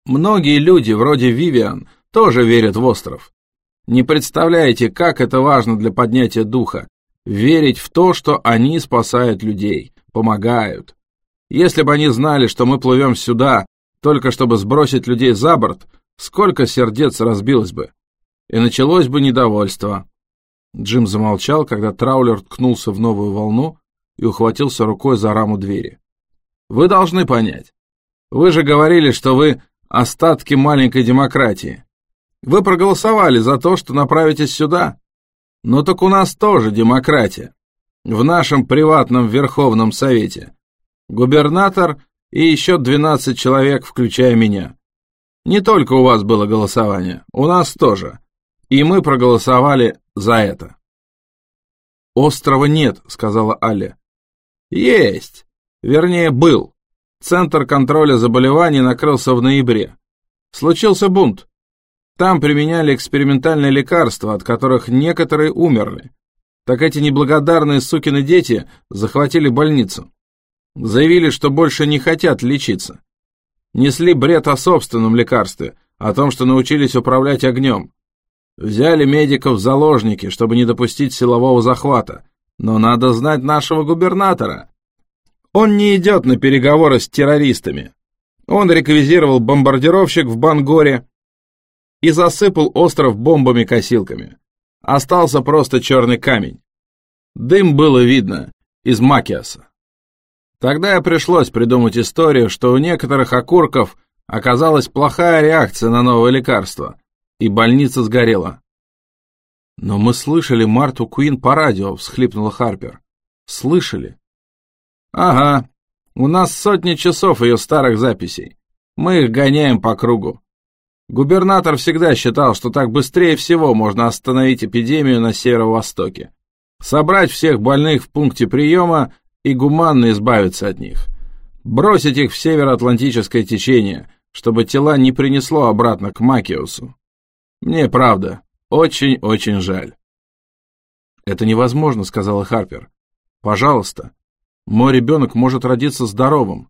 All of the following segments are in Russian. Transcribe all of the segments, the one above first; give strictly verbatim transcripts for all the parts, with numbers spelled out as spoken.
Многие люди, вроде Вивиан, тоже верят в остров. Не представляете, как это важно для поднятия духа – верить в то, что они спасают людей, помогают. Если бы они знали, что мы плывем сюда, только чтобы сбросить людей за борт, сколько сердец разбилось бы. И началось бы недовольство. Джим замолчал, когда траулер ткнулся в новую волну и ухватился рукой за раму двери. «Вы должны понять. Вы же говорили, что вы остатки маленькой демократии. Вы проголосовали за то, что направитесь сюда. Но так у нас тоже демократия. В нашем приватном Верховном Совете. Губернатор и еще двенадцать человек, включая меня. Не только у вас было голосование, у нас тоже. И мы проголосовали за это». «Острова нет», — сказала Алли. «Есть. Вернее, был. Центр контроля заболеваний накрылся в ноябре. Случился бунт. Там применяли экспериментальные лекарства, от которых некоторые умерли. Так эти неблагодарные сукины дети захватили больницу. Заявили, что больше не хотят лечиться. Несли бред о собственном лекарстве, о том, что научились управлять огнем. Взяли медиков в заложники, чтобы не допустить силового захвата. Но надо знать нашего губернатора. Он не идет на переговоры с террористами. Он реквизировал бомбардировщик в Бангоре и засыпал остров бомбами-косилками. Остался просто черный камень. Дым было видно из Макиаса. Тогда и пришлось придумать историю, что у некоторых окурков оказалась плохая реакция на новое лекарство, и больница сгорела. «Но мы слышали Марту Куин по радио», — всхлипнула Харпер. «Слышали?» «Ага. У нас сотни часов ее старых записей. Мы их гоняем по кругу. Губернатор всегда считал, что так быстрее всего можно остановить эпидемию на северо-востоке. Собрать всех больных в пункте приема и гуманно избавиться от них. Бросить их в североатлантическое течение, чтобы тела не принесло обратно к Макиусу. Мне, правда, очень-очень жаль». «Это невозможно», — сказала Харпер. «Пожалуйста. Мой ребенок может родиться здоровым».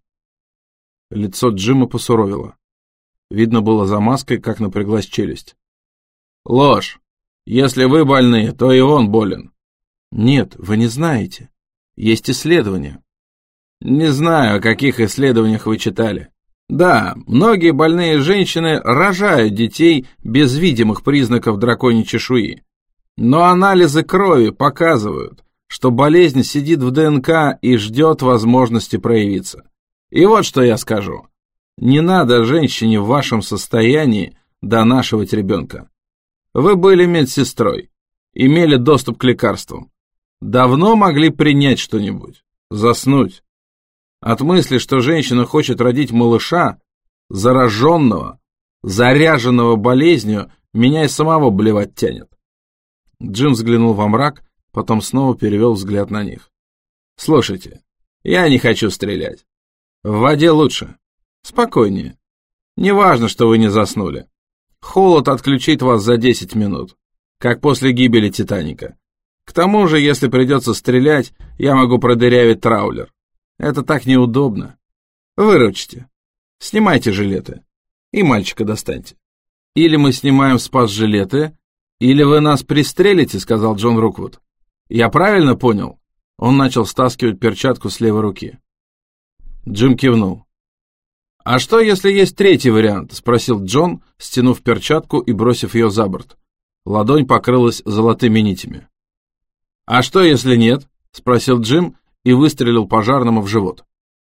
Лицо Джима посуровило. Видно было за маской, как напряглась челюсть. «Ложь. Если вы больны, то и он болен». «Нет, вы не знаете. Есть исследования». «Не знаю, о каких исследованиях вы читали. Да, многие больные женщины рожают детей без видимых признаков драконьей чешуи. Но анализы крови показывают, что болезнь сидит в ДНК и ждет возможности проявиться. И вот что я скажу. Не надо женщине в вашем состоянии донашивать ребенка. Вы были медсестрой, имели доступ к лекарствам. Давно могли принять что-нибудь, заснуть. От мысли, что женщина хочет родить малыша, зараженного, заряженного болезнью, меня и самого блевать тянет». Джим взглянул во мрак, потом снова перевел взгляд на них. «Слушайте, я не хочу стрелять. В воде лучше. Спокойнее. Не важно, что вы не заснули. Холод отключит вас за десять минут, как после гибели Титаника. К тому же, если придется стрелять, я могу продырявить траулер. Это так неудобно. Выручите. Снимайте жилеты. И мальчика достаньте. Или мы снимаем спас-жилеты, или вы нас пристрелите», — сказал Джон Руквуд. «Я правильно понял?» Он начал стаскивать перчатку с левой руки. Джим кивнул. «А что, если есть третий вариант?» — спросил Джон, стянув перчатку и бросив ее за борт. Ладонь покрылась золотыми нитями. «А что, если нет?» — спросил Джим и выстрелил пожарному в живот.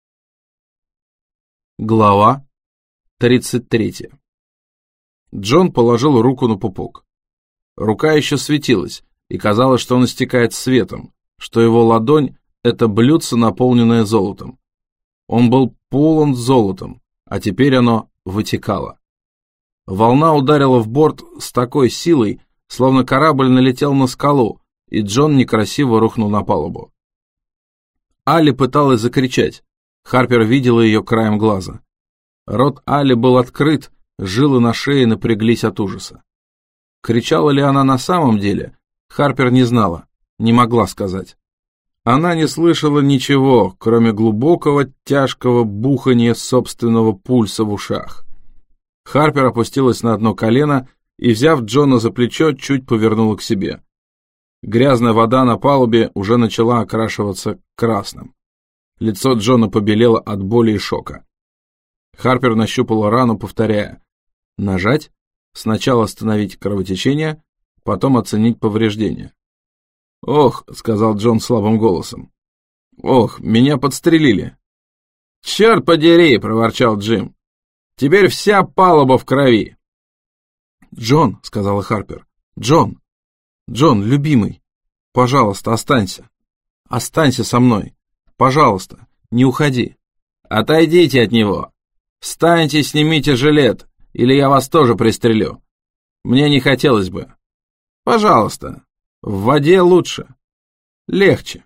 Глава тридцать третья. Джон положил руку на пупок. Рука еще светилась, и казалось, что он истекает светом, что его ладонь — это блюдце, наполненное золотом. Он был полон золотом, а теперь оно вытекало. Волна ударила в борт с такой силой, словно корабль налетел на скалу, и Джон некрасиво рухнул на палубу. Алли пыталась закричать. Харпер видела ее краем глаза. Рот Алли был открыт, жилы на шее напряглись от ужаса. Кричала ли она на самом деле, Харпер не знала, не могла сказать. Она не слышала ничего, кроме глубокого, тяжкого бухания собственного пульса в ушах. Харпер опустилась на одно колено и, взяв Джона за плечо, чуть повернула к себе. Грязная вода на палубе уже начала окрашиваться красным. Лицо Джона побелело от боли и шока. Харпер нащупала рану, повторяя: «Нажать? Сначала остановить кровотечение, потом оценить повреждения». «Ох», — сказал Джон слабым голосом. «Ох, меня подстрелили». «Черт подери», — проворчал Джим. «Теперь вся палуба в крови». «Джон», — сказала Харпер, — «Джон, Джон, любимый, пожалуйста, останься. Останься со мной. Пожалуйста, не уходи». «Отойдите от него. Встаньте, снимите жилет, или я вас тоже пристрелю. Мне не хотелось бы. Пожалуйста, в воде лучше. Легче».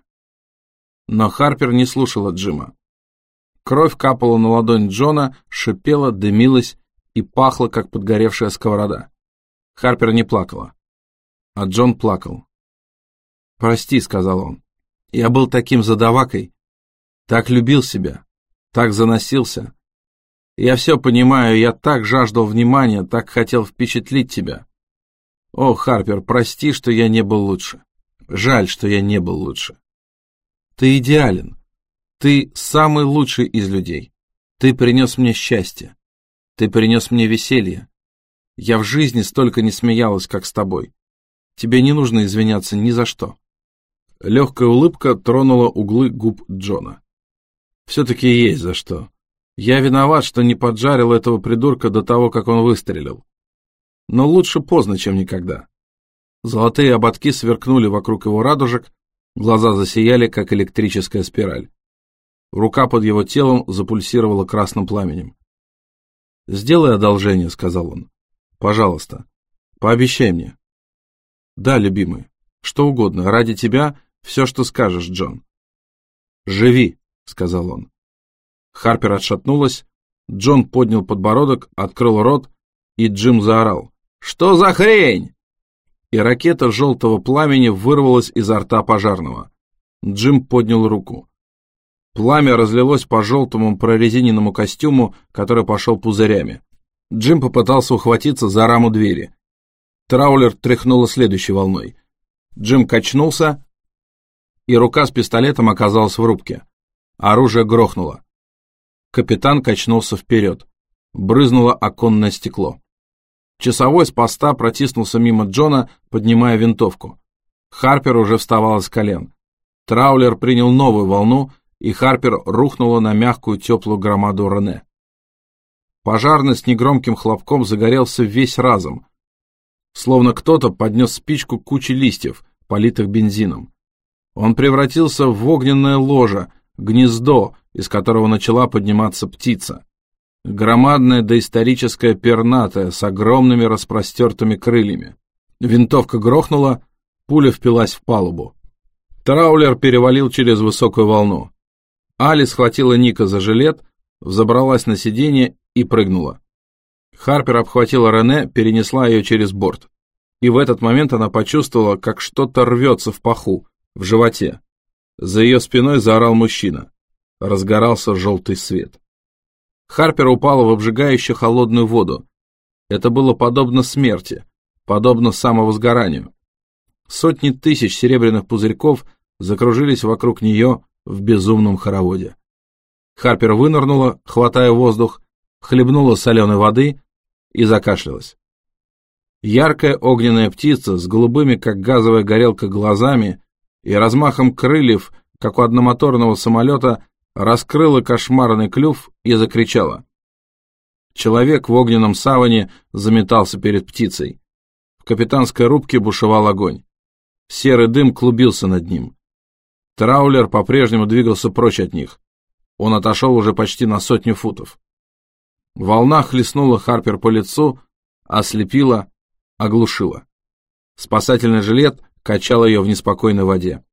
Но Харпер не слушала Джима. Кровь капала на ладонь Джона, шипела, дымилась и пахла, как подгоревшая сковорода. Харпер не плакала, а Джон плакал. «Прости», — сказал он, — «я был таким задавакой, так любил себя, так заносился. Я все понимаю, я так жаждал внимания, так хотел впечатлить тебя. О, Харпер, прости, что я не был лучше. Жаль, что я не был лучше. Ты идеален. Ты самый лучший из людей. Ты принес мне счастье. Ты принес мне веселье. Я в жизни столько не смеялась, как с тобой. Тебе не нужно извиняться ни за что». Легкая улыбка тронула углы губ Джона. «Все-таки есть за что. Я виноват, что не поджарил этого придурка до того, как он выстрелил. Но лучше поздно, чем никогда». Золотые ободки сверкнули вокруг его радужек, глаза засияли, как электрическая спираль. Рука под его телом запульсировала красным пламенем. «Сделай одолжение», — сказал он. «Пожалуйста, пообещай мне». «Да, любимый, что угодно, ради тебя все, что скажешь, Джон». «Живи», — сказал он. Харпер отшатнулась, Джон поднял подбородок, открыл рот, и Джим заорал: «Что за хрень?» И ракета желтого пламени вырвалась изо рта пожарного. Джим поднял руку. Пламя разлилось по желтому прорезиненному костюму, который пошел пузырями. Джим попытался ухватиться за раму двери. Траулер тряхнула следующей волной. Джим качнулся, и рука с пистолетом оказалась в рубке. Оружие грохнуло. Капитан качнулся вперед. Брызнуло оконное стекло. Часовой с поста протиснулся мимо Джона, поднимая винтовку. Харпер уже вставала с колен. Траулер принял новую волну, и Харпер рухнула на мягкую теплую громаду Рене. Пожарный с негромким хлопком загорелся весь разом, словно кто-то поднес спичку к куче листьев, политых бензином. Он превратился в огненное ложе, гнездо, из которого начала подниматься птица. Громадная доисторическая пернатая с огромными распростертыми крыльями. Винтовка грохнула, пуля впилась в палубу. Траулер перевалил через высокую волну. Али схватила Ника за жилет, взобралась на сиденье и прыгнула. Харпер обхватила Рене, перенесла ее через борт. И в этот момент она почувствовала, как что-то рвется в паху, в животе. За ее спиной заорал мужчина. Разгорался желтый свет. Харпер упала в обжигающую холодную воду. Это было подобно смерти, подобно самовозгоранию. Сотни тысяч серебряных пузырьков закружились вокруг нее в безумном хороводе. Харпер вынырнула, хватая воздух, хлебнула соленой воды и закашлялась. Яркая огненная птица с голубыми, как газовая горелка, глазами и размахом крыльев, как у одномоторного самолета, раскрыла кошмарный клюв и закричала. Человек в огненном саване заметался перед птицей. В капитанской рубке бушевал огонь. Серый дым клубился над ним. Траулер по-прежнему двигался прочь от них. Он отошел уже почти на сотню футов. Волна хлестнула Харпер по лицу, ослепила, оглушила. Спасательный жилет качал ее в неспокойной воде.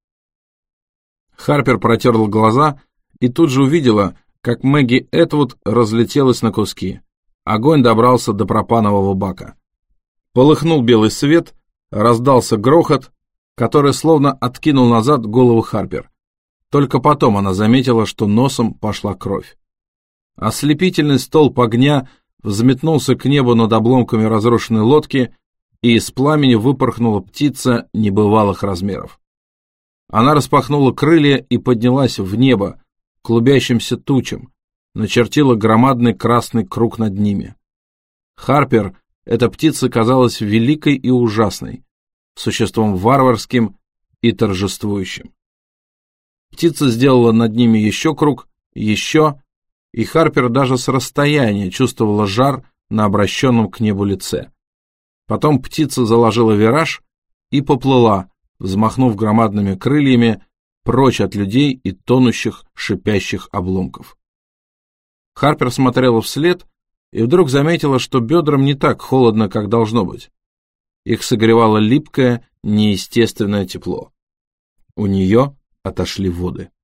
Харпер протерла глаза и тут же увидела, как Мэгги Этвуд разлетелась на куски. Огонь добрался до пропанового бака. Полыхнул белый свет, раздался грохот, который словно откинул назад голову Харпер. Только потом она заметила, что носом пошла кровь. Ослепительный столб огня взметнулся к небу над обломками разрушенной лодки, и из пламени выпорхнула птица небывалых размеров. Она распахнула крылья и поднялась в небо, клубящимся тучам, начертила громадный красный круг над ними. Харпер, эта птица, казалась великой и ужасной, существом варварским и торжествующим. Птица сделала над ними еще круг, еще, и Харпер даже с расстояния чувствовала жар на обращенном к небу лице. Потом птица заложила вираж и поплыла, взмахнув громадными крыльями, прочь от людей и тонущих, шипящих обломков. Харпер смотрела вслед и вдруг заметила, что бедрам не так холодно, как должно быть. Их согревало липкое, неестественное тепло. У нее отошли воды.